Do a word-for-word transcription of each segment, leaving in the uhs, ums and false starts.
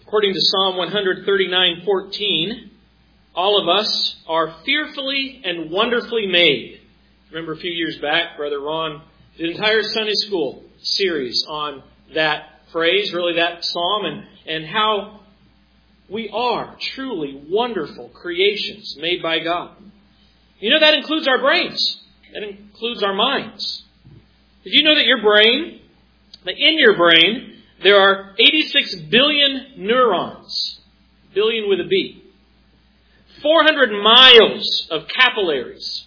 According to Psalm one thirty-nine fourteen, all of us are fearfully and wonderfully made. Remember a few years back, Brother Ron did an entire Sunday school series on that phrase, really that psalm, and, and how we are truly wonderful creations made by God. You know, that includes our brains. That includes our minds. Did you know that your brain, that in your brain, there are eighty-six billion neurons, billion with a B, four hundred miles of capillaries,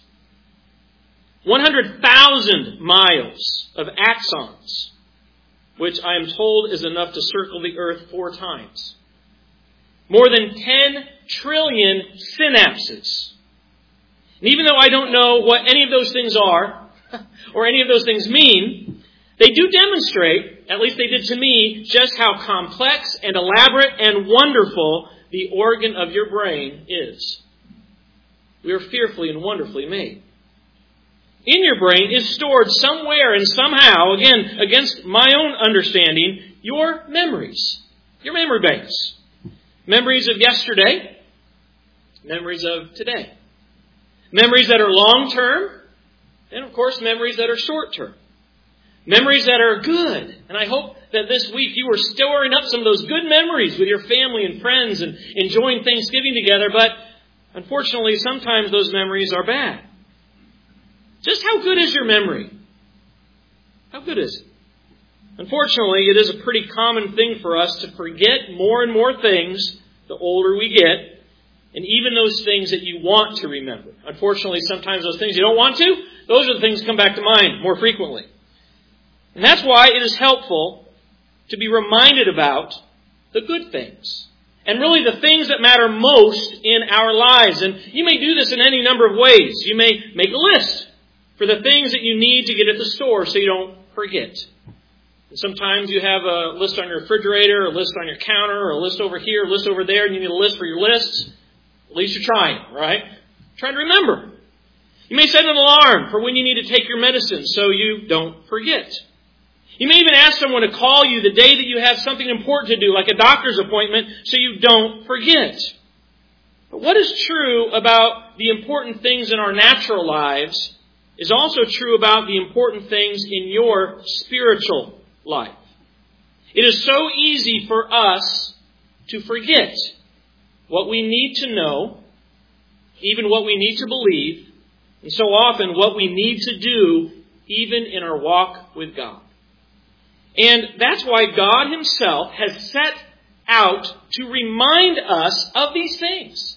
one hundred thousand miles of axons, which I am told is enough to circle the earth four times, more than ten trillion synapses. And even though I don't know what any of those things are, or any of those things mean, they do demonstrate, at least they did to me, just how complex and elaborate and wonderful the organ of your brain is. We are fearfully and wonderfully made. In your brain is stored somewhere and somehow, again, against my own understanding, your memories, your memory banks. Memories of yesterday, memories of today. Memories that are long-term, and of course memories that are short-term. Memories that are good. And I hope that this week you were storing up some of those good memories with your family and friends and enjoying Thanksgiving together. But unfortunately, sometimes those memories are bad. Just how good is your memory? How good is it? Unfortunately, it is a pretty common thing for us to forget more and more things the older we get. And even those things that you want to remember. Unfortunately, sometimes those things you don't want to, those are the things that come back to mind more frequently. And that's why it is helpful to be reminded about the good things. And really the things that matter most in our lives. And you may do this in any number of ways. You may make a list for the things that you need to get at the store so you don't forget. And sometimes you have a list on your refrigerator, a list on your counter, or a list over here, a list over there, and you need a list for your lists. At least you're trying, right? Trying to remember. You may set an alarm for when you need to take your medicine so you don't forget. You may even ask someone to call you the day that you have something important to do, like a doctor's appointment, so you don't forget. But what is true about the important things in our natural lives is also true about the important things in your spiritual life. It is so easy for us to forget what we need to know, even what we need to believe, and so often what we need to do, even in our walk with God. And that's why God Himself has set out to remind us of these things.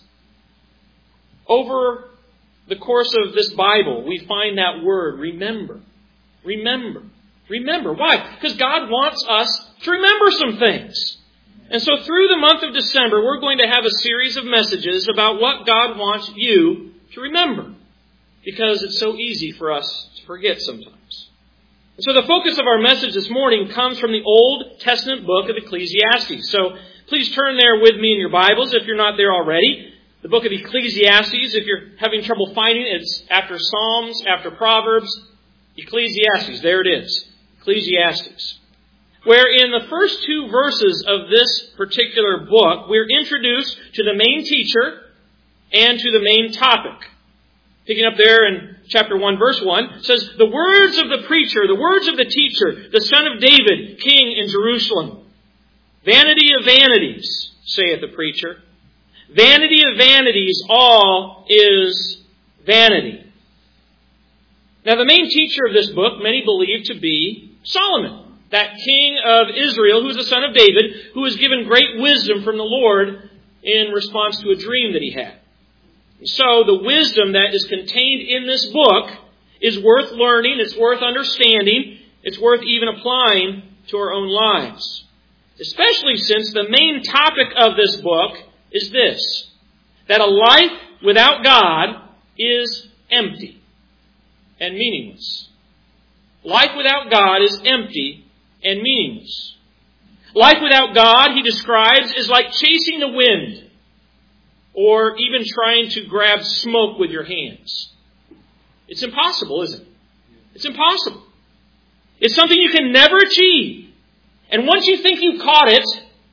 Over the course of this Bible, we find that word, remember. Remember. Remember. Why? Because God wants us to remember some things. And so through the month of December, we're going to have a series of messages about what God wants you to remember. Because it's so easy for us to forget sometimes. And so the focus of our message this morning comes from the Old Testament book of Ecclesiastes. So please turn there with me in your Bibles if you're not there already. The book of Ecclesiastes, if you're having trouble finding it, it's after Psalms, after Proverbs. Ecclesiastes, there it is. Ecclesiastes. Where in the first two verses of this particular book, we're introduced to the main teacher and to the main topic. Picking up there in chapter one, verse one, it says, the words of the preacher, the words of the teacher, the son of David, king in Jerusalem. Vanity of vanities, saith the preacher. Vanity of vanities, all is vanity. Now the main teacher of this book, many believe to be Solomon. That king of Israel, who is the son of David, who was given great wisdom from the Lord in response to a dream that he had. So the wisdom that is contained in this book is worth learning, it's worth understanding, it's worth even applying to our own lives. Especially since the main topic of this book is this, that a life without God is empty and meaningless. Life without God is empty and meaningless. Life without God, he describes, is like chasing the wind or even trying to grab smoke with your hands. It's impossible, isn't it? It's impossible. It's something you can never achieve. And once you think you've caught it,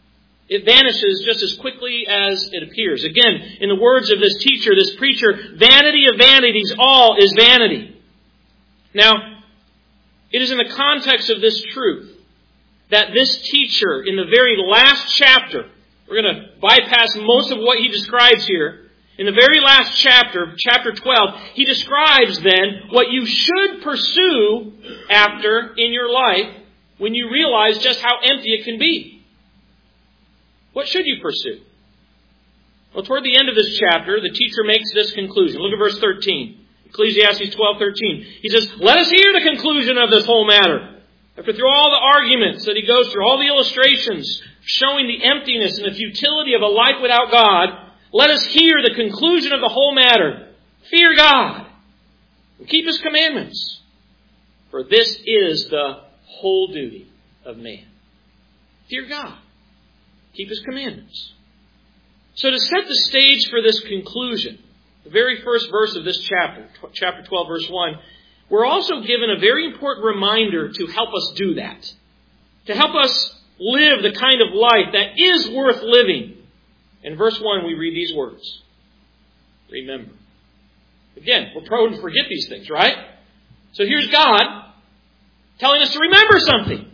It vanishes just as quickly as it appears. Again, in the words of this teacher, this preacher, vanity of vanities, all is vanity. Now, it is in the context of this truth that this teacher, in the very last chapter, we're going to bypass most of what he describes here. In the very last chapter, chapter twelve, he describes then what you should pursue after in your life when you realize just how empty it can be. What should you pursue? Well, toward the end of this chapter, the teacher makes this conclusion. Look at verse thirteen. Ecclesiastes twelve thirteen. He says, let us hear the conclusion of this whole matter. After through all the arguments that he goes through, all the illustrations showing the emptiness and the futility of a life without God, let us hear the conclusion of the whole matter. Fear God and keep His commandments. For this is the whole duty of man. Fear God. Keep His commandments. So to set the stage for this conclusion, the very first verse of this chapter, chapter twelve, verse one, we're also given a very important reminder to help us do that. To help us live the kind of life that is worth living. In verse one, we read these words. Remember. Again, we're prone to forget these things, right? So here's God telling us to remember something.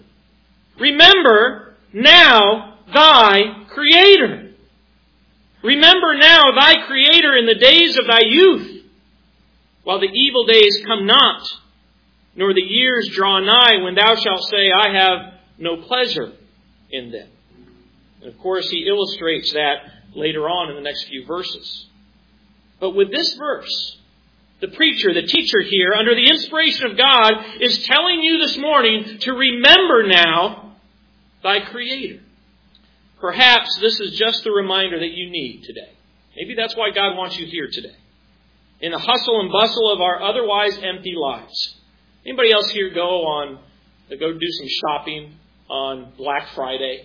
Remember now thy Creator. Remember now thy Creator in the days of thy youth, while the evil days come not, nor the years draw nigh, when thou shalt say, I have no pleasure in them. And of course, he illustrates that later on in the next few verses. But with this verse, the preacher, the teacher here, under the inspiration of God, is telling you this morning to remember now thy Creator. Perhaps this is just the reminder that you need today. Maybe that's why God wants you here today. In the hustle and bustle of our otherwise empty lives. Anybody else here go on, go do some shopping on Black Friday?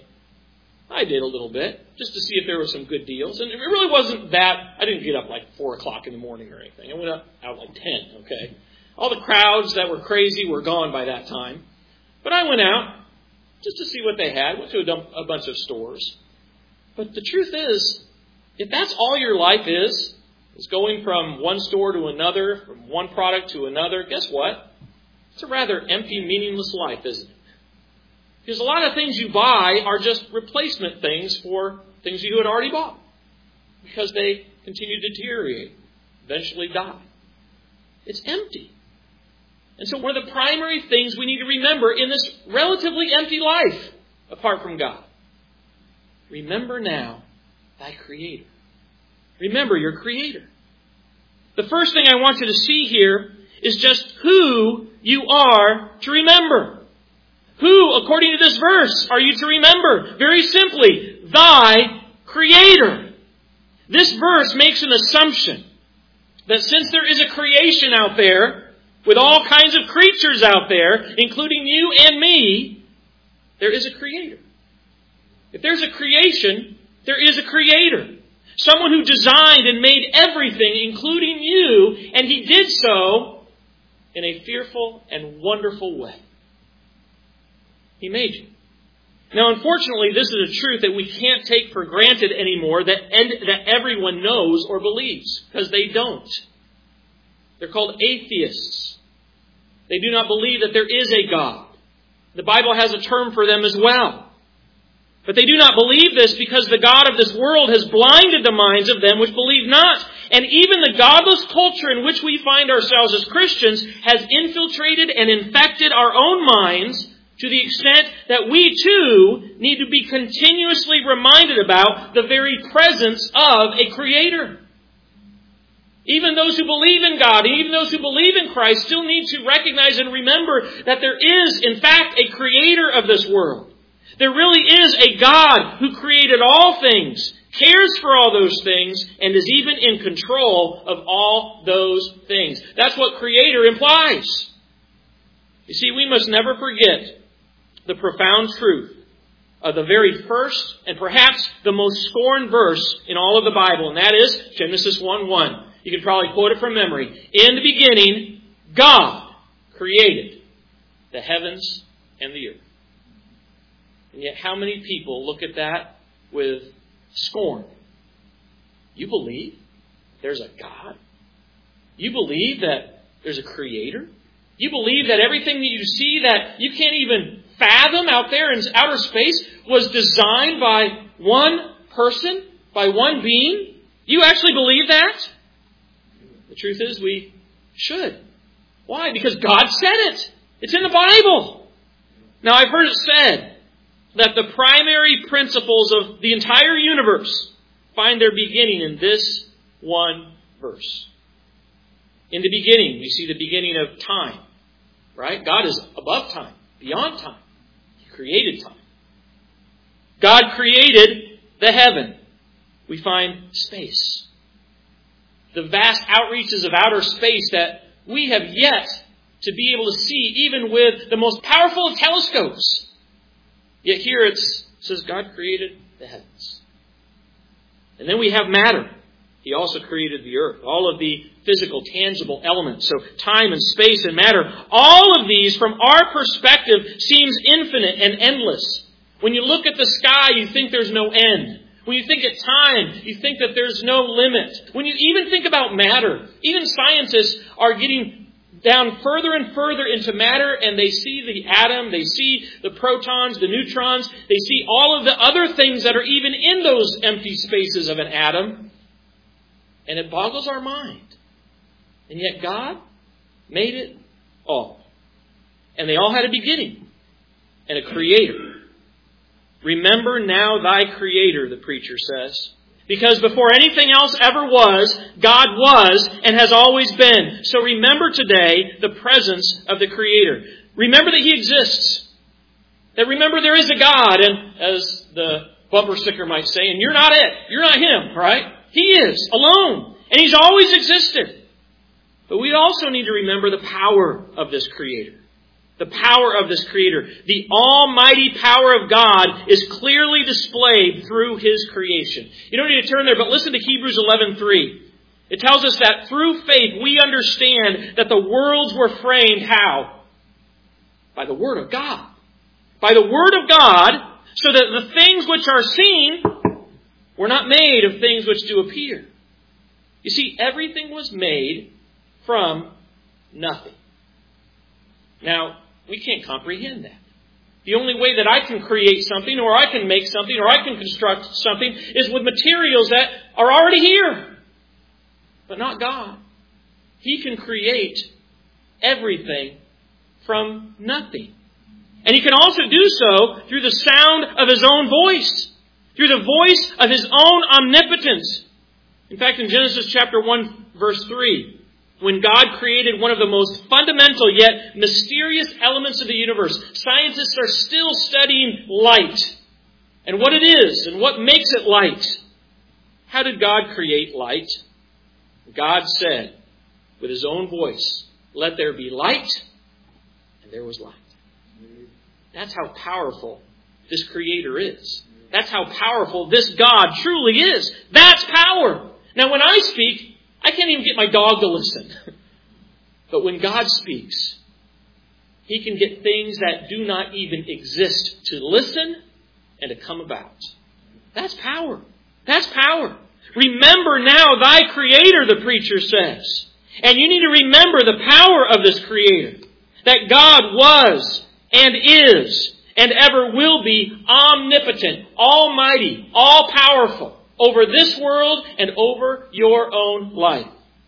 I did a little bit, just to see if there were some good deals. And it really wasn't that. I didn't get up like four o'clock in the morning or anything. I went up out like ten, okay? All the crowds that were crazy were gone by that time. But I went out just to see what they had. Went to a, dump, a bunch of stores. But the truth is, if that's all your life is, is going from one store to another, from one product to another, guess what? It's a rather empty, meaningless life, isn't it? Because a lot of things you buy are just replacement things for things you had already bought. Because they continue to deteriorate, eventually die. It's empty. And so one of the primary things we need to remember in this relatively empty life, apart from God, remember now thy Creator. Remember your Creator. The first thing I want you to see here is just who you are to remember. Who, according to this verse, are you to remember? Very simply, thy Creator. This verse makes an assumption that since there is a creation out there, with all kinds of creatures out there, including you and me, there is a Creator. If there's a creation, there is a Creator. Someone who designed and made everything, including you, and He did so in a fearful and wonderful way. He made you. Now, unfortunately, this is a truth that we can't take for granted anymore, that, that everyone knows or believes, because they don't. They're called atheists. They do not believe that there is a God. The Bible has a term for them as well. But they do not believe this because the God of this world has blinded the minds of them which believe not. And even the godless culture in which we find ourselves as Christians has infiltrated and infected our own minds to the extent that we too need to be continuously reminded about the very presence of a Creator. Even those who believe in God, and even those who believe in Christ, still need to recognize and remember that there is, in fact, a Creator of this world. There really is a God who created all things, cares for all those things, and is even in control of all those things. That's what Creator implies. You see, we must never forget the profound truth of the very first and perhaps the most scorned verse in all of the Bible, and that is Genesis one one. You can probably quote it from memory. In the beginning, God created the heavens and the earth. And yet how many people look at that with scorn. You believe there's a God? You believe that there's a Creator? You believe that everything that you see that you can't even fathom out there in outer space was designed by one person, by one being? You actually believe that? The truth is we should. Why? Because God said it. It's in the Bible. Now, I've heard it said that the primary principles of the entire universe find their beginning in this one verse. In the beginning, we see the beginning of time. Right? God is above time, beyond time. He created time. God created the heaven. We find space. The vast outreaches of outer space that we have yet to be able to see, even with the most powerful of telescopes. Yet here it says God created the heavens. And then we have matter. He also created the earth. All of the physical, tangible elements. So time and space and matter. All of these, from our perspective, seems infinite and endless. When you look at the sky, you think there's no end. When you think at time, you think that there's no limit. When you even think about matter, even scientists are getting down further and further into matter, and they see the atom, they see the protons, the neutrons, they see all of the other things that are even in those empty spaces of an atom. And it boggles our mind. And yet God made it all. And they all had a beginning and a creator. Remember now thy Creator, the preacher says. Because before anything else ever was, God was and has always been. So remember today the presence of the Creator. Remember that He exists. That remember there is a God. And as the bumper sticker might say, and you're not it. You're not Him, right? He is, alone. And He's always existed. But we also need to remember the power of this Creator. The power of this Creator. The almighty power of God is clearly displayed through His creation. You don't need to turn there, but listen to Hebrews eleven three. It tells us that through faith we understand that the worlds were framed how? By the Word of God. By the Word of God, so that the things which are seen were not made of things which do appear. You see, everything was made from nothing. Now, we can't comprehend that. The only way that I can create something, or I can make something, or I can construct something, is with materials that are already here. But not God. He can create everything from nothing. And He can also do so through the sound of His own voice. Through the voice of His own omnipotence. In fact, in Genesis chapter one, verse three, when God created one of the most fundamental yet mysterious elements of the universe, scientists are still studying light and what it is and what makes it light. How did God create light? God said with His own voice, "Let there be light," and there was light. That's how powerful this Creator is. That's how powerful this God truly is. That's power. Now when I speak, I can't even get my dog to listen. But when God speaks, He can get things that do not even exist to listen and to come about. That's power. That's power. Remember now thy Creator, the preacher says. And you need to remember the power of this Creator. That God was and is and ever will be omnipotent, almighty, all-powerful over this world and over your own life.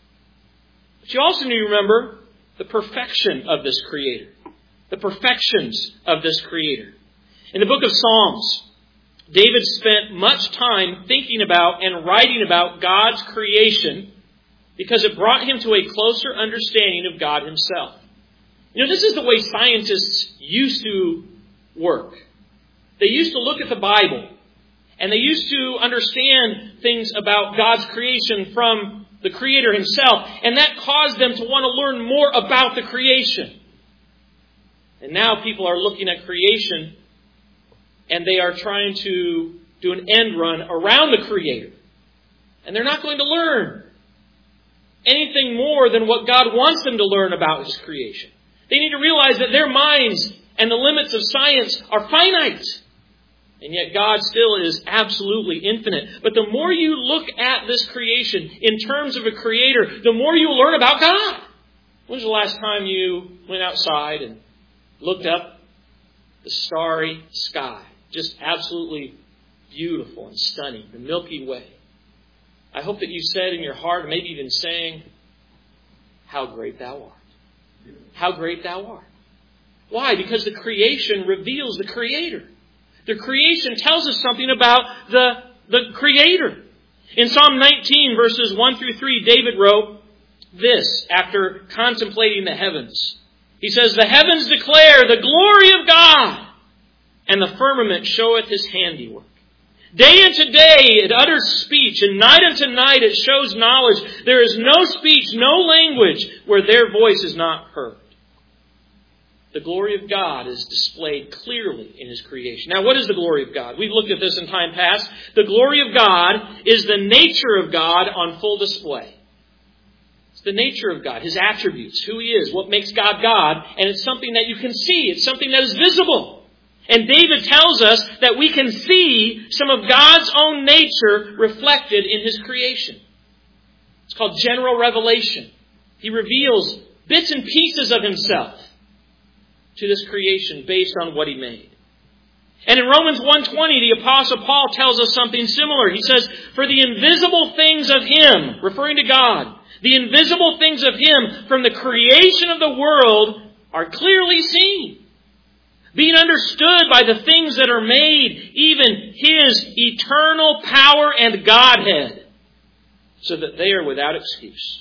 But you also need to remember the perfection of this Creator. The perfections of this Creator. In the book of Psalms, David spent much time thinking about and writing about God's creation because it brought him to a closer understanding of God Himself. You know, this is the way scientists used to work. They used to look at the Bible and they used to understand things about God's creation from the Creator Himself, and that caused them to want to learn more about the creation. And now people are looking at creation and they are trying to do an end run around the Creator. And they're not going to learn anything more than what God wants them to learn about His creation. They need to realize that their minds and the limits of science are finite. And yet God still is absolutely infinite. But the more you look at this creation in terms of a creator, the more you learn about God. When's the last time you went outside and looked up the starry sky? Just absolutely beautiful and stunning. The Milky Way. I hope that you said in your heart, maybe even saying, how great thou art. How great thou art. Why? Because the creation reveals the Creator. The creation tells us something about the, the Creator. In Psalm nineteen, verses one through three, David wrote this after contemplating the heavens. He says, the heavens declare the glory of God, and the firmament showeth his handiwork. Day unto day it utters speech, and night unto night it shows knowledge. There is no speech, no language, where their voice is not heard. The glory of God is displayed clearly in His creation. Now, what is the glory of God? We've looked at this in time past. The glory of God is the nature of God on full display. It's the nature of God, His attributes, who He is, what makes God God, and it's something that you can see. It's something that is visible. And David tells us that we can see some of God's own nature reflected in His creation. It's called general revelation. He reveals bits and pieces of Himself to this creation based on what He made. And in Romans one twenty, the Apostle Paul tells us something similar. He says, for the invisible things of Him, referring to God, the invisible things of Him from the creation of the world are clearly seen, being understood by the things that are made, even His eternal power and Godhead, so that they are without excuse.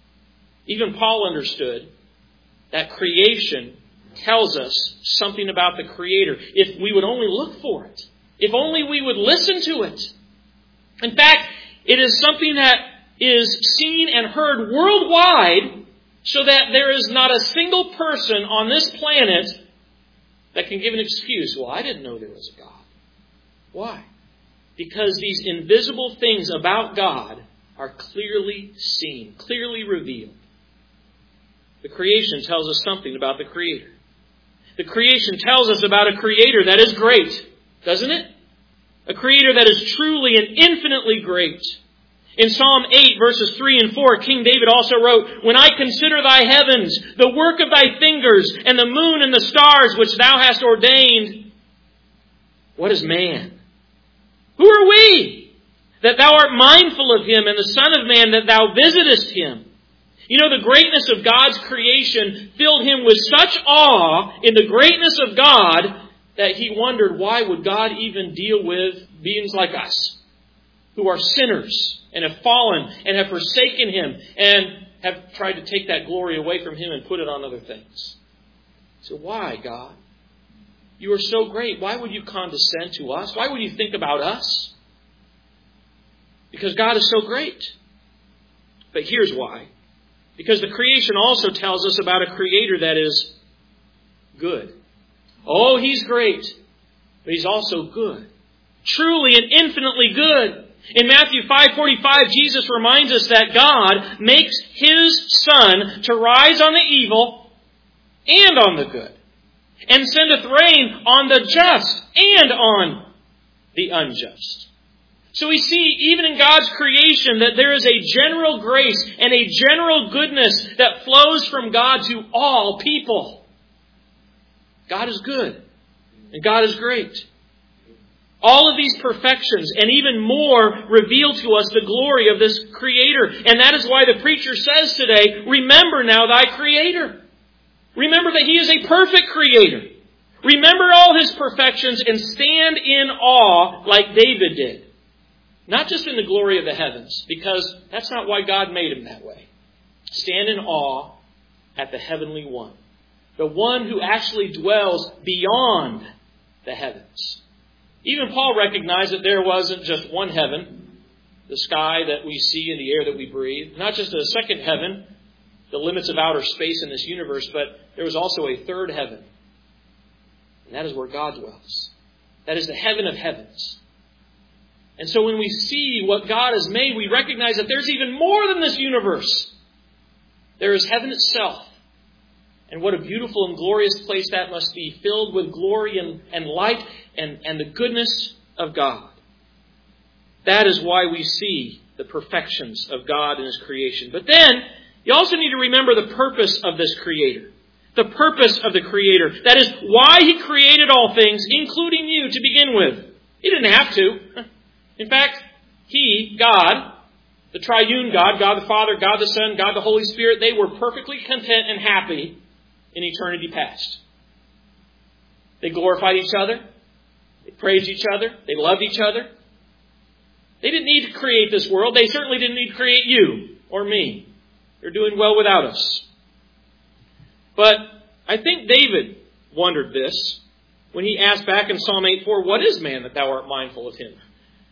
Even Paul understood that creation tells us something about the Creator if we would only look for it. If only we would listen to it. In fact, it is something that is seen and heard worldwide so that there is not a single person on this planet that can give an excuse. Well, I didn't know there was a God. Why? Because these invisible things about God are clearly seen, clearly revealed. The creation tells us something about the Creator. The creation tells us about a Creator that is great, doesn't it? A Creator that is truly and infinitely great. In Psalm eight, verses three and four, King David also wrote, when I consider thy heavens, the work of thy fingers, and the moon and the stars which thou hast ordained, what is man? Who are we, that thou art mindful of him, and the Son of Man, that thou visitest him? You know, the greatness of God's creation filled him with such awe in the greatness of God that he wondered, why would God even deal with beings like us, who are sinners and have fallen and have forsaken Him and have tried to take that glory away from Him and put it on other things? So why, God? You are so great. Why would you condescend to us? Why would you think about us? Because God is so great. But here's why. Because the creation also tells us about a Creator that is good. Oh, He's great, but He's also good. Truly and infinitely good. In Matthew five forty-five, Jesus reminds us that God makes His sun to rise on the evil and on the good, and sendeth rain on the just and on the unjust. So we see, even in God's creation, that there is a general grace and a general goodness that flows from God to all people. God is good, and God is great. All of these perfections and even more reveal to us the glory of this Creator. And that is why the preacher says today, remember now thy Creator. Remember that He is a perfect Creator. Remember all His perfections and stand in awe like David did. Not just in the glory of the heavens, because that's not why God made him that way. Stand in awe at the heavenly one. The one who actually dwells beyond the heavens. Even Paul recognized that there wasn't just one heaven, the sky that we see and the air that we breathe. Not just a second heaven, the limits of outer space in this universe, but there was also a third heaven. And that is where God dwells. That is the heaven of heavens. And so when we see what God has made, we recognize that there's even more than this universe. There is heaven itself. And what a beautiful and glorious place that must be, filled with glory and, and light. and, and the goodness of God. That is why we see the perfections of God in His creation. But then, you also need to remember the purpose of this Creator. The purpose of the Creator. That is why He created all things, including you, to begin with. He didn't have to. In fact, He, God, the triune God, God the Father, God the Son, God the Holy Spirit, they were perfectly content and happy in eternity past. They glorified each other. They praised each other. They loved each other. They didn't need to create this world. They certainly didn't need to create you or me. They're doing well without us. But I think David wondered this when he asked back in Psalm eight four, what is man that thou art mindful of him?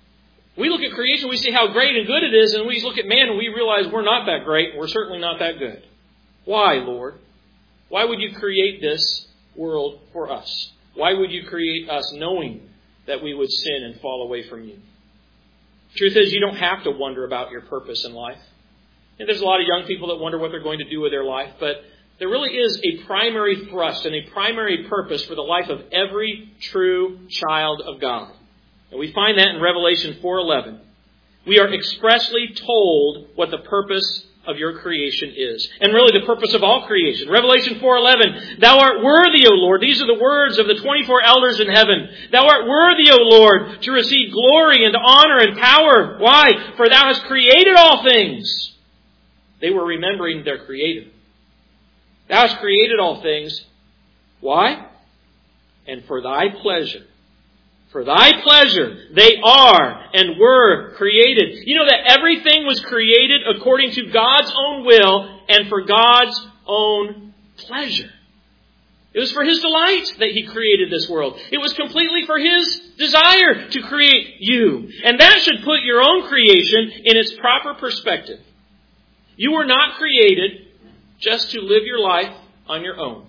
We look at creation, we see how great and good it is, and we look at man and we realize we're not that great, and we're certainly not that good. Why, Lord? Why would you create this world for us? Why would you create us knowing that we would sin and fall away from you? Truth is, you don't have to wonder about your purpose in life. And there's a lot of young people that wonder what they're going to do with their life, but there really is a primary thrust and a primary purpose for the life of every true child of God. And we find that in Revelation four eleven. We are expressly told what the purpose of your creation is. And really the purpose of all creation. Revelation four eleven, Thou art worthy, O Lord. These are the words of the twenty-four elders in heaven. Thou art worthy, O Lord, to receive glory and honor and power. Why? For Thou hast created all things. They were remembering their Creator. Thou hast created all things. Why? And for Thy pleasure. For Thy pleasure, they are and were created. You know that everything was created according to God's own will and for God's own pleasure. It was for His delight that He created this world. It was completely for His desire to create you. And that should put your own creation in its proper perspective. You were not created just to live your life on your own,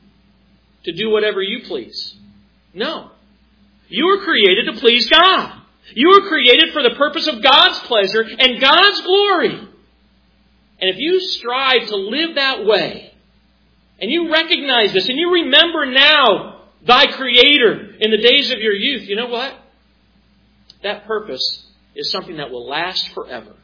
to do whatever you please. No. You were created to please God. You were created for the purpose of God's pleasure and God's glory. And if you strive to live that way, and you recognize this, and you remember now Thy Creator in the days of your youth, you know what? That purpose is something that will last forever.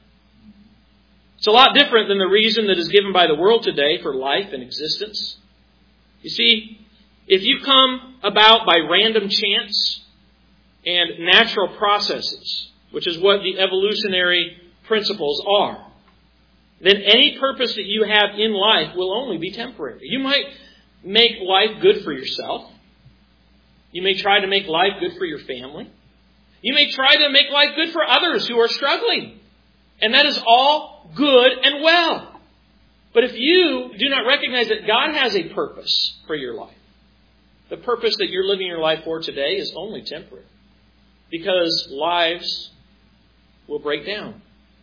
It's a lot different than the reason that is given by the world today for life and existence. You see, if you come about by random chance and natural processes, which is what the evolutionary principles are, then any purpose that you have in life will only be temporary. You might make life good for yourself. You may try to make life good for your family. You may try to make life good for others who are struggling. And that is all good and well. But if you do not recognize that God has a purpose for your life, the purpose that you're living your life for today is only temporary. Because lives will break down.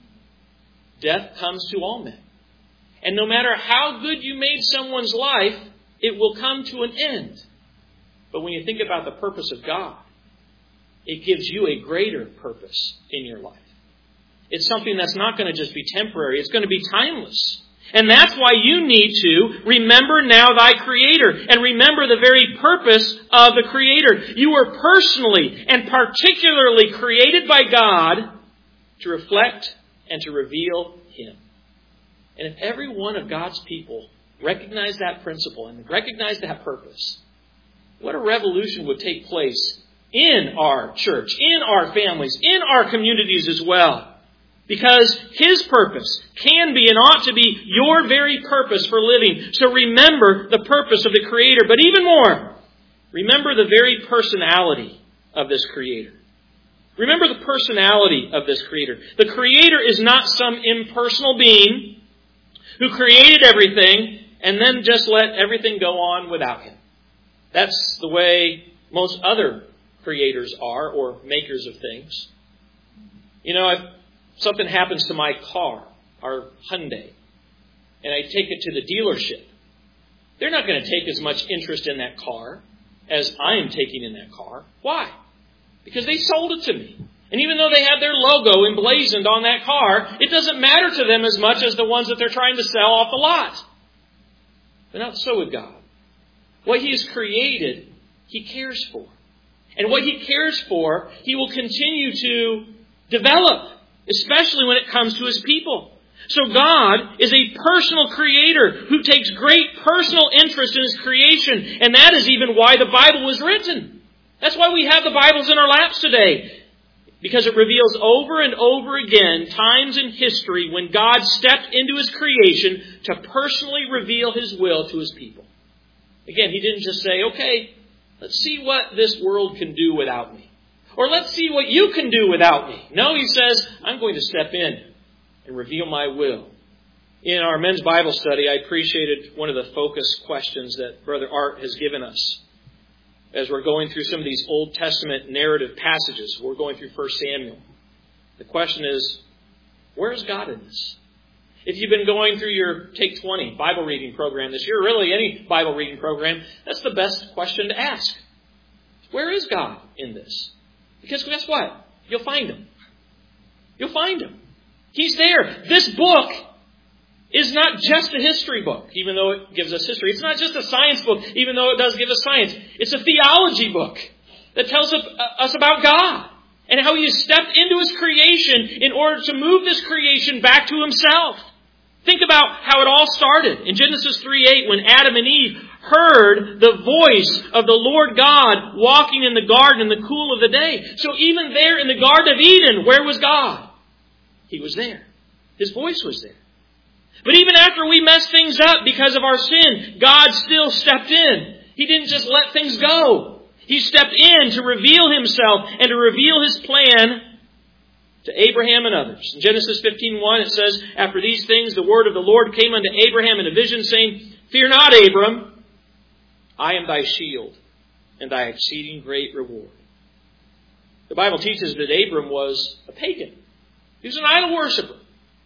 Death comes to all men. And no matter how good you made someone's life, it will come to an end. But when you think about the purpose of God, it gives you a greater purpose in your life. It's something that's not going to just be temporary. It's going to be timeless. And that's why you need to remember now Thy Creator and remember the very purpose of the Creator. You were personally and particularly created by God to reflect and to reveal Him. And if every one of God's people recognized that principle and recognized that purpose, what a revolution would take place in our church, in our families, in our communities as well. Because His purpose can be and ought to be your very purpose for living. So remember the purpose of the Creator. But even more, remember the very personality of this Creator. Remember the personality of this Creator. The Creator is not some impersonal being who created everything and then just let everything go on without Him. That's the way most other creators are, or makers of things. You know, if something happens to my car, our Hyundai, and I take it to the dealership, they're not going to take as much interest in that car as I am taking in that car. Why? Because they sold it to me. And even though they have their logo emblazoned on that car, it doesn't matter to them as much as the ones that they're trying to sell off the lot. But not so with God. What He has created, He cares for. And what He cares for, He will continue to develop, especially when it comes to His people. So God is a personal creator who takes great personal interest in His creation. And that is even why the Bible was written. That's why we have the Bibles in our laps today. Because it reveals over and over again times in history when God stepped into His creation to personally reveal His will to His people. Again, He didn't just say, okay, let's see what this world can do without me. Or let's see what you can do without me. No, He says, I'm going to step in and reveal my will. In our men's Bible study, I appreciated one of the focus questions that Brother Art has given us. As we're going through some of these Old Testament narrative passages, we're going through First Samuel. The question is, where is God in this? If you've been going through your Take twenty Bible reading program this year, really any Bible reading program, that's the best question to ask. Where is God in this? Because guess what? You'll find Him. You'll find Him. He's there. This book is not just a history book, even though it gives us history. It's not just a science book, even though it does give us science. It's a theology book that tells us about God and how He has stepped into His creation in order to move this creation back to Himself. Think about how it all started in Genesis three eight when Adam and Eve heard the voice of the Lord God walking in the garden in the cool of the day. So even there in the Garden of Eden, where was God? He was there. His voice was there. But even after we messed things up because of our sin, God still stepped in. He didn't just let things go. He stepped in to reveal Himself and to reveal His plan to Abraham and others. In Genesis fifteen one, it says, after these things, the word of the Lord came unto Abraham in a vision, saying, Fear not, Abram, I am thy shield and thy exceeding great reward. The Bible teaches that Abram was a pagan. He was an idol worshiper.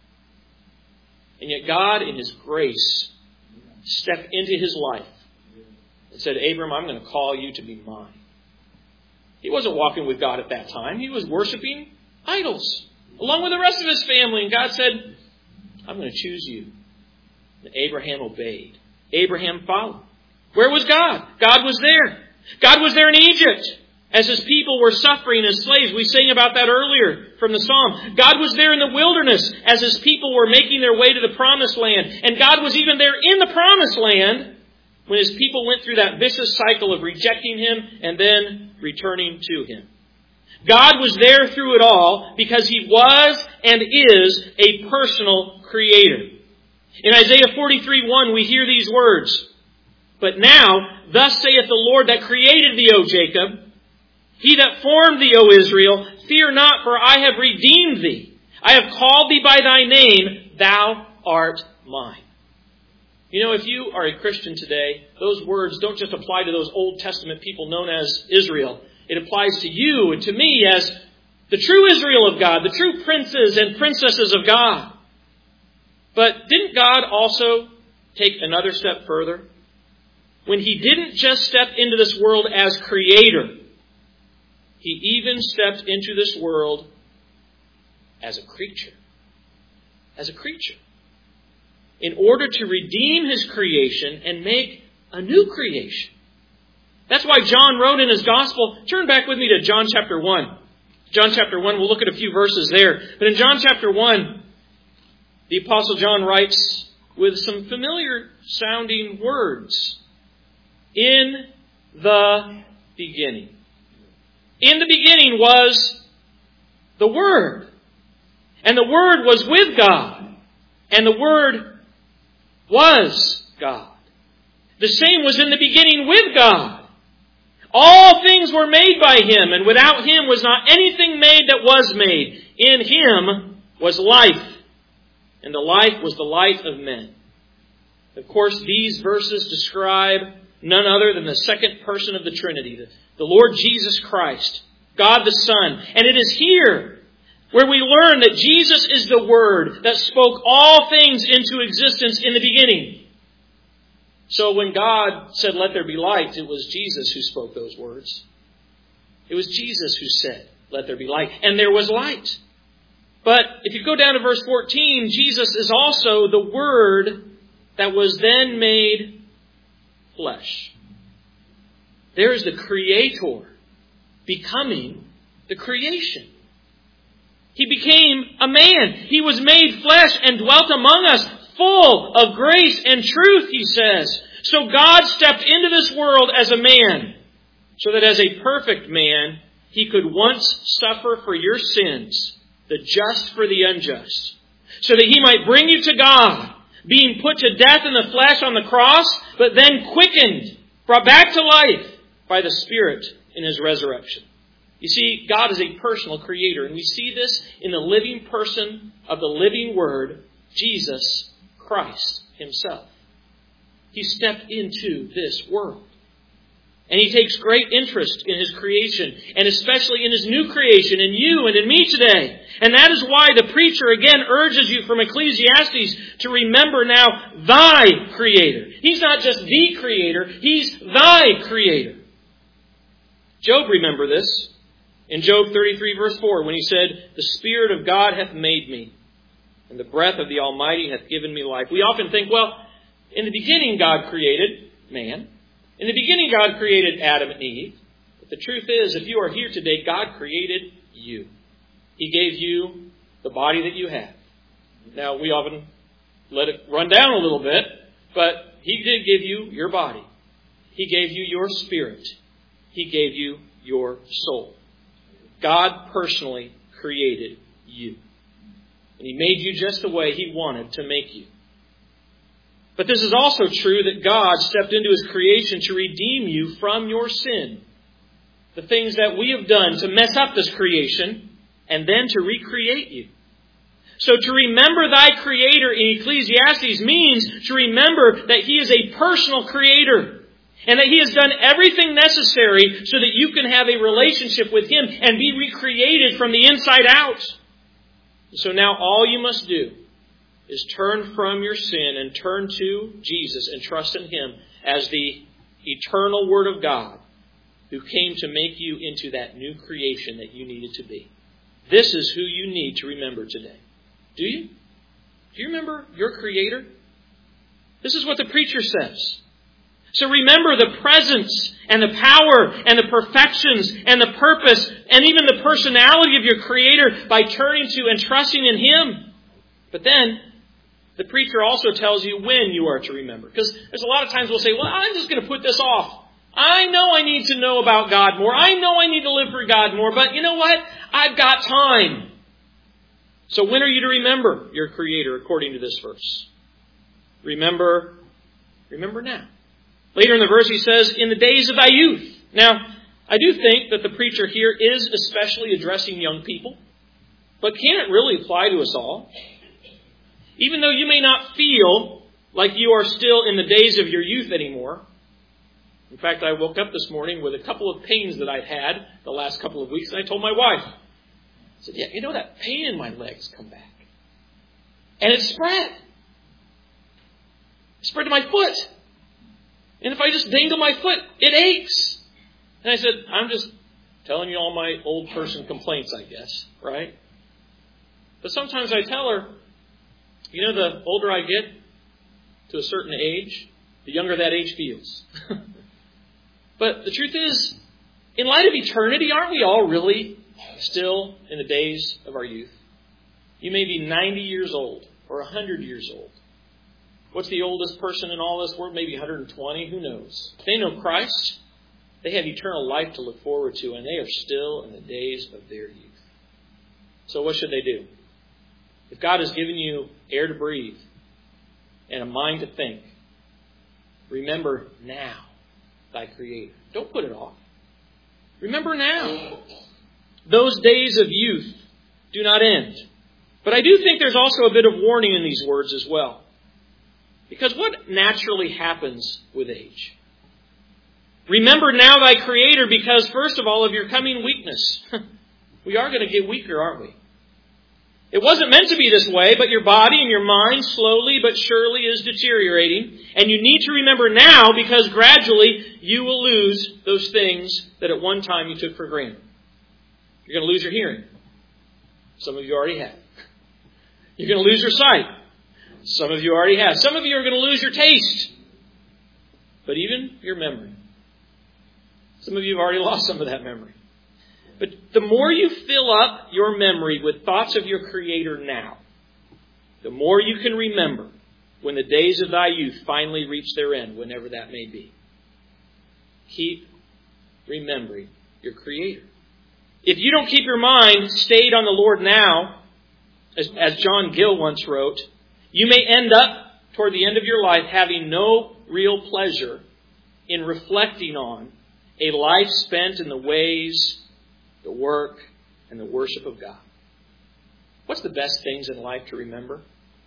And yet God, in His grace, stepped into his life and said, Abram, I'm going to call you to be mine. He wasn't walking with God at that time. He was worshiping idols, along with the rest of his family. And God said, I'm going to choose you. And Abraham obeyed. Abraham followed. Where was God? God was there. God was there in Egypt. As His people were suffering as slaves. We sang about that earlier from the psalm. God was there in the wilderness as His people were making their way to the promised land. And God was even there in the promised land when His people went through that vicious cycle of rejecting Him and then returning to Him. God was there through it all because He was and is a personal creator. In Isaiah forty-three one, we hear these words. But now, thus saith the Lord that created thee, O Jacob, He that formed thee, O Israel, fear not, for I have redeemed thee. I have called thee by thy name, thou art mine. You know, if you are a Christian today, those words don't just apply to those Old Testament people known as Israel. It applies to you and to me as the true Israel of God, the true princes and princesses of God. But didn't God also take another step further? When He didn't just step into this world as creator, He even stepped into this world as a creature. As a creature. In order to redeem His creation and make a new creation. That's why John wrote in his gospel. Turn back with me to John chapter one. John chapter one, we'll look at a few verses there. But in John chapter one, the Apostle John writes with some familiar sounding words. In the beginning. In the beginning was the Word. And the Word was with God. And the Word was God. The same was in the beginning with God. All things were made by Him, and without Him was not anything made that was made. In Him was life, and the life was the light of men. Of course, these verses describe none other than the second person of the Trinity, the, the Lord Jesus Christ, God the Son. And it is here where we learn that Jesus is the Word that spoke all things into existence in the beginning. So when God said, let there be light, it was Jesus who spoke those words. It was Jesus who said, let there be light. And there was light. But if you go down to verse fourteen, Jesus is also the Word that was then made flesh. There is the Creator, becoming the creation. He became a man. He was made flesh and dwelt among us, full of grace and truth, he says. So God stepped into this world as a man, so that as a perfect man, he could once suffer for your sins, the just for the unjust, so that he might bring you to God, being put to death in the flesh on the cross, but then quickened, brought back to life by the Spirit in his resurrection. You see, God is a personal creator, and we see this in the living person of the living Word, Jesus Christ himself. He stepped into this world. And he takes great interest in his creation, and especially in his new creation, in you and in me today. And that is why the preacher again urges you from Ecclesiastes to remember now thy Creator. He's not just the Creator, he's thy Creator. Job remembered this in Job thirty-three verse four when he said, "The Spirit of God hath made me, and the breath of the Almighty hath given me life." We often think, well, in the beginning God created man. In the beginning God created Adam and Eve. But the truth is, if you are here today, God created you. He gave you the body that you have. Now, we often let it run down a little bit, but He did give you your body. He gave you your spirit. He gave you your soul. God personally created you. And He made you just the way He wanted to make you. But this is also true that God stepped into His creation to redeem you from your sin. The things that we have done to mess up this creation and then to recreate you. So to remember thy Creator in Ecclesiastes means to remember that He is a personal Creator. And that He has done everything necessary so that you can have a relationship with Him and be recreated from the inside out. So now all you must do is turn from your sin and turn to Jesus and trust in Him as the eternal Word of God who came to make you into that new creation that you needed to be. This is who you need to remember today. Do you? Do you remember your Creator? This is what the preacher says. So remember the presence and the power and the perfections and the purpose and even the personality of your Creator by turning to and trusting in Him. But then, the preacher also tells you when you are to remember. Because there's a lot of times we'll say, well, I'm just going to put this off. I know I need to know about God more. I know I need to live for God more. But you know what? I've got time. So when are you to remember your Creator according to this verse? Remember, remember now. Later in the verse he says, in the days of thy youth. Now, I do think that the preacher here is especially addressing young people. But can it really apply to us all? Even though you may not feel like you are still in the days of your youth anymore. In fact, I woke up this morning with a couple of pains that I've had the last couple of weeks, and I told my wife. I said, yeah, you know that pain in my legs come back. And it spread. It spread to my foot. And if I just dangle my foot, it aches. And I said, I'm just telling you all my old person complaints, I guess, right? But sometimes I tell her, you know, the older I get to a certain age, the younger that age feels. But the truth is, in light of eternity, aren't we all really still in the days of our youth? You may be ninety years old or one hundred years old. What's the oldest person in all this world? Maybe one hundred twenty. Who knows? If they know Christ, they have eternal life to look forward to, and they are still in the days of their youth. So what should they do? If God has given you air to breathe and a mind to think, remember now thy Creator. Don't put it off. Remember now. Those days of youth do not end. But I do think there's also a bit of warning in these words as well. Because what naturally happens with age? Remember now thy Creator because, first of all, of your coming weakness. We are going to get weaker, aren't we? It wasn't meant to be this way, but your body and your mind slowly but surely is deteriorating. And you need to remember now because gradually you will lose those things that at one time you took for granted. You're going to lose your hearing. Some of you already have. You're going to lose your sight. Some of you already have. Some of you are going to lose your taste. But even your memory. Some of you have already lost some of that memory. But the more you fill up your memory with thoughts of your Creator now, the more you can remember when the days of thy youth finally reach their end, whenever that may be. Keep remembering your Creator. If you don't keep your mind stayed on the Lord now, as, as John Gill once wrote, you may end up toward the end of your life having no real pleasure in reflecting on a life spent in the ways, the work, and the worship of God. What's the best things in life to remember?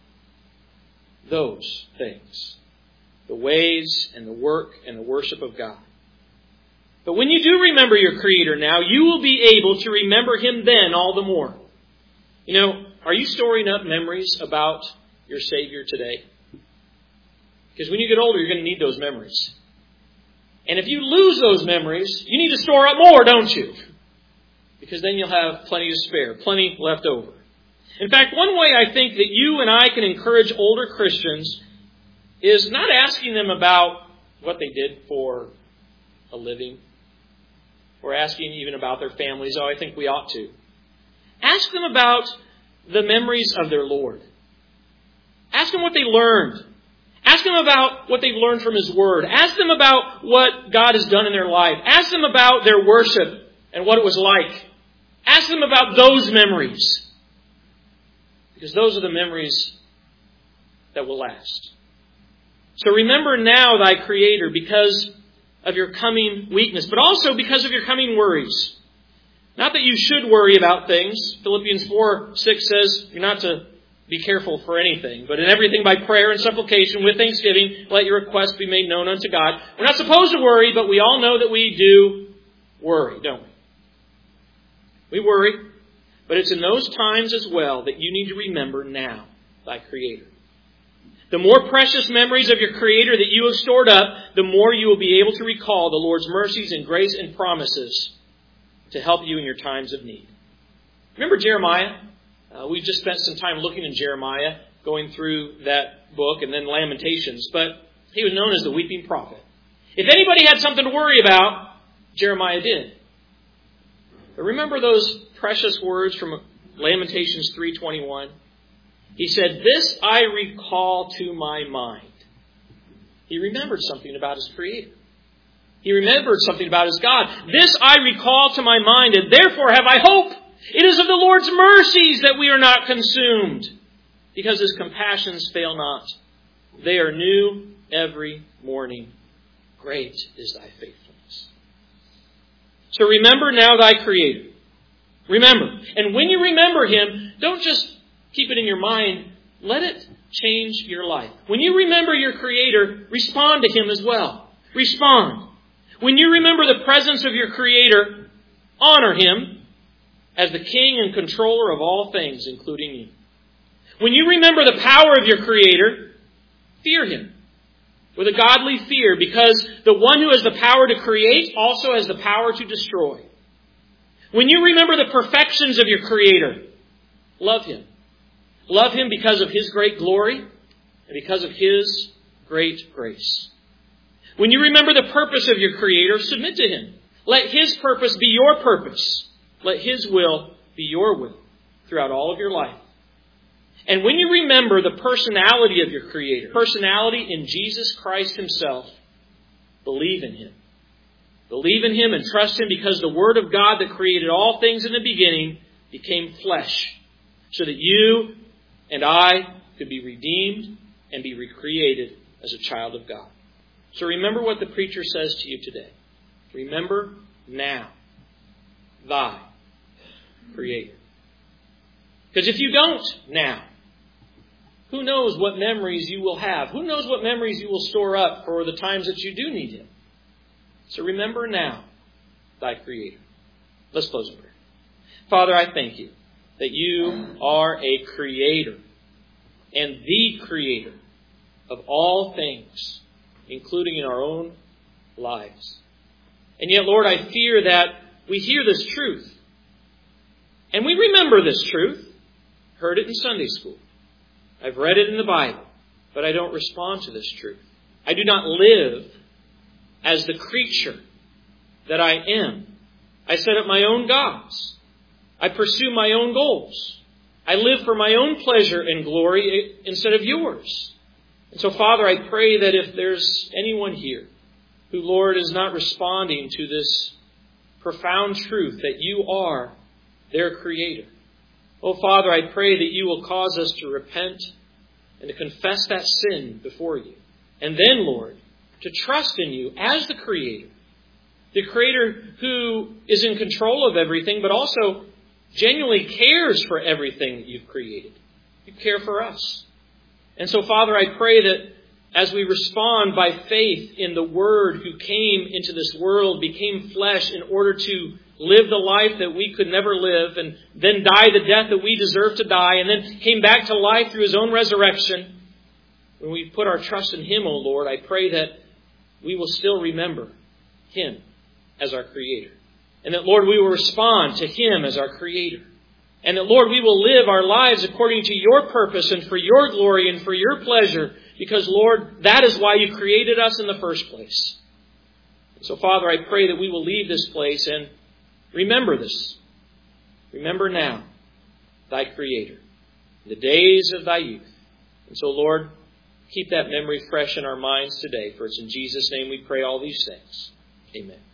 Those things. The ways and the work and the worship of God. But when you do remember your Creator now, you will be able to remember Him then all the more. You know, are you storing up memories about your Savior today? Because when you get older, you're going to need those memories. And if you lose those memories, you need to store up more, don't you? Because then you'll have plenty to spare, plenty left over. In fact, one way I think that you and I can encourage older Christians is not asking them about what they did for a living, or asking even about their families, though I think we ought to. Ask them about the memories of their Lord. Ask them what they learned. Ask them about what they've learned from His Word. Ask them about what God has done in their life. Ask them about their worship and what it was like. Ask them about those memories. Because those are the memories that will last. So remember now thy Creator because of your coming weakness, but also because of your coming worries. Not that you should worry about things. Philippians four six says you're not to be careful for anything, but in everything by prayer and supplication with thanksgiving, let your requests be made known unto God. We're not supposed to worry, but we all know that we do worry, don't we? We worry, but it's in those times as well that you need to remember now thy Creator. The more precious memories of your Creator that you have stored up, the more you will be able to recall the Lord's mercies and grace and promises to help you in your times of need. Remember Jeremiah? Uh, we've just spent some time looking in Jeremiah, going through that book and then Lamentations, but he was known as the weeping prophet. If anybody had something to worry about, Jeremiah did. But remember those precious words from Lamentations three twenty-one? He said, "This I recall to my mind." He remembered something about his Creator. He remembered something about his God. "This I recall to my mind, and therefore have I hope. It is of the Lord's mercies that we are not consumed, because His compassions fail not. They are new every morning. Great is thy faithfulness." So remember now thy Creator. Remember. And when you remember Him, don't just keep it in your mind. Let it change your life. When you remember your Creator, respond to Him as well. Respond. When you remember the presence of your Creator, honor Him as the King and controller of all things, including you. When you remember the power of your Creator, fear Him with a godly fear, because the one who has the power to create also has the power to destroy. When you remember the perfections of your Creator, love Him. Love Him because of His great glory and because of His great grace. When you remember the purpose of your Creator, submit to Him. Let His purpose be your purpose. Let His will be your will throughout all of your life. And when you remember the personality of your Creator, personality in Jesus Christ Himself, believe in Him. Believe in Him and trust Him, because the Word of God that created all things in the beginning became flesh, so that you and I could be redeemed and be recreated as a child of God. So remember what the preacher says to you today. Remember now thy Creator. Because if you don't now, who knows what memories you will have? Who knows what memories you will store up for the times that you do need Him? So remember now thy Creator. Let's close in prayer. Father, I thank You that You are a Creator and the Creator of all things, including in our own lives. And yet, Lord, I fear that we hear this truth and we remember this truth. Heard it in Sunday school. I've read it in the Bible, but I don't respond to this truth. I do not live as the creature that I am I set up my own gods. I pursue my own goals. I live for my own pleasure and glory instead of yours. And so, Father, I pray that if there's anyone here who, Lord, is not responding to this profound truth that you are their Creator, oh, Father, I pray that you will cause us to repent and to confess that sin before you. And then, Lord, to trust in you as the Creator. The Creator who is in control of everything, but also genuinely cares for everything that you've created. You care for us. And so, Father, I pray that as we respond by faith in the Word who came into this world, became flesh in order to live the life that we could never live, and then die the death that we deserve to die, and then came back to life through His own resurrection. When we put our trust in Him, O Lord, I pray that we will still remember Him as our Creator. And that, Lord, we will respond to Him as our Creator. And that, Lord, we will live our lives according to your purpose and for your glory and for your pleasure. Because, Lord, that is why you created us in the first place. So, Father, I pray that we will leave this place and remember this. Remember now thy Creator, the days of thy youth. And so, Lord, keep that memory fresh in our minds today. For it's in Jesus' name we pray all these things. Amen.